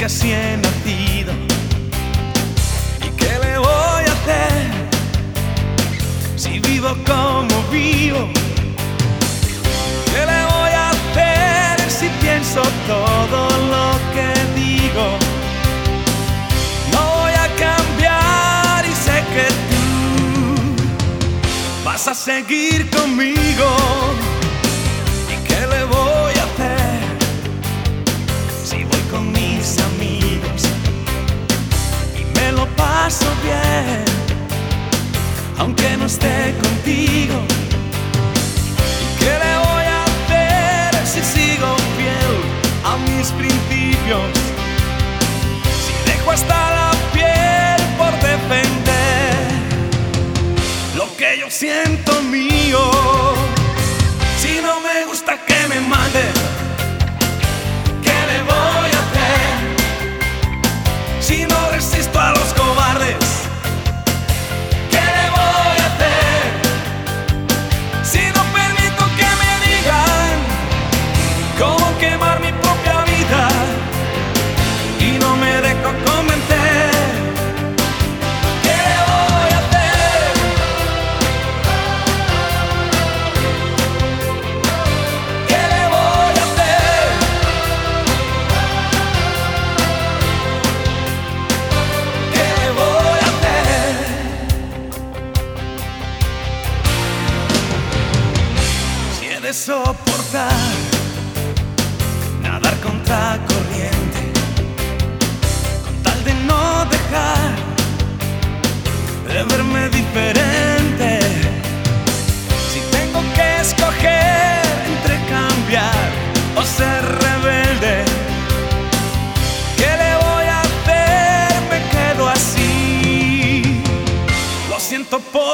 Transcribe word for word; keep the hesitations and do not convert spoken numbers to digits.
así he nacido. ¿Y qué le voy a hacer si vivo como vivo? ¿Qué le voy a hacer si pienso todo lo que digo? No voy a cambiar y sé que tú vas a seguir conmigo. ¿Y qué le voy a hacer si voy con mis amigos y me lo paso bien, aunque no esté contigo? ¿Y qué le voy a hacer si sigo fiel a mis principios? Si dejo hasta la piel por defender lo que yo siento mío. Si no me gusta que me mande, ¿qué le voy a hacer? Si no resisto a los cobardes, ¿qué le voy a hacer? Si no permito que me digan cómo quemar mi propia vida y no me dejo convencer, ¿qué le voy a hacer? ¿Qué le voy a hacer? ¿Qué le voy a hacer? Si he de soportar nadar contra corriente con tal de no dejar de verme diferente, si tengo que escoger entre cambiar o ser rebelde, ¿qué le voy a hacer? Me quedo así. Lo siento por